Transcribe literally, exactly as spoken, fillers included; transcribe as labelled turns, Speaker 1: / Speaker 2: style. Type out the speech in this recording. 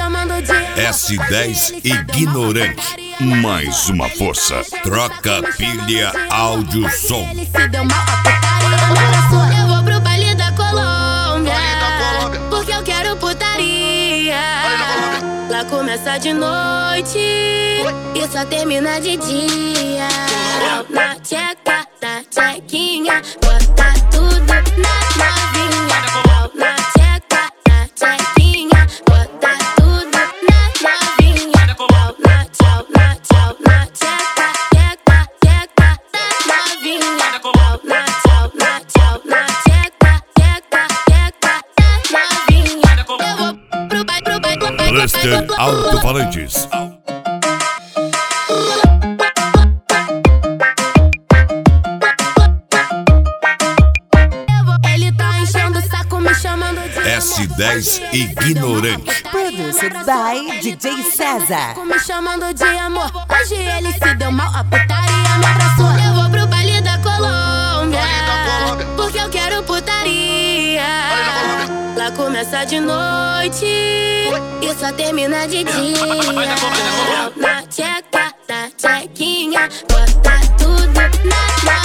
Speaker 1: chamando de amor.
Speaker 2: S dez Ignorante, mais uma força. Troca pilha, áudio, som.
Speaker 1: Ele se deu mal, a putaria me abraçou. Eu vou pro baile da Colômbia, porque eu quero putaria. Lá começa de noite e só termina de dia. Na tcheca, na tchequinha, bota tudo na novinha. Na tcheca, na tchequinha, bota tudo na novinha. Na tchau, na tchau, na tcheca, tcheca, tcheca, na novinha. Na tchau, na tchau, na tcheca, tcheca, tcheca, na novinha. Eu vou pro baile, pro baile, pro baile.
Speaker 2: Cluster Alto-Falantes.
Speaker 1: Ele tá enchendo o saco, me chamando de
Speaker 2: S dez Ignorante.
Speaker 3: Produced by D J César.
Speaker 1: me chamando de amor. Hoje ele se deu mal, a putaria me abraçou. Eu vou pro baile da Colômbia, porque eu quero putaria. Lá começa de noite e só termina de dia. Na tcheca, na tchequinha, bota tudo na